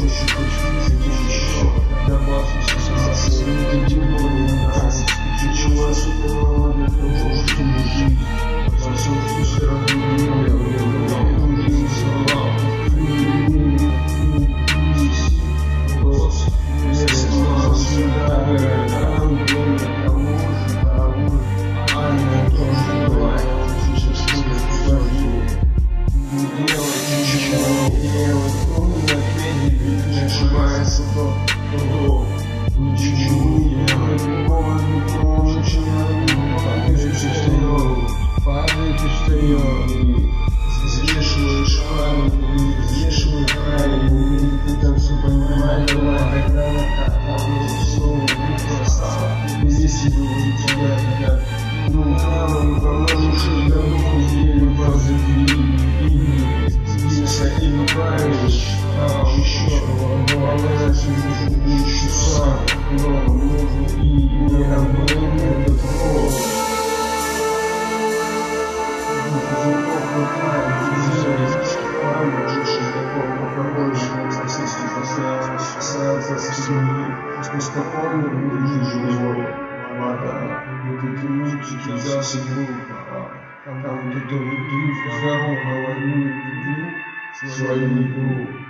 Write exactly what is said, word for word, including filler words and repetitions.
Взвешиваешь правильно, взвешиваешь правильно, ты там все понимаешь, все просто. Если у тебя ребят, ну, правильно, поможешь, да, ну, верю, позови, если не правишь, а еще, помогаешь, еще сам, но нужно и не работает, это просто. Спокойно будешь живой, вода, эти мультики за собой, там кто-то здорово говорит, свою игру.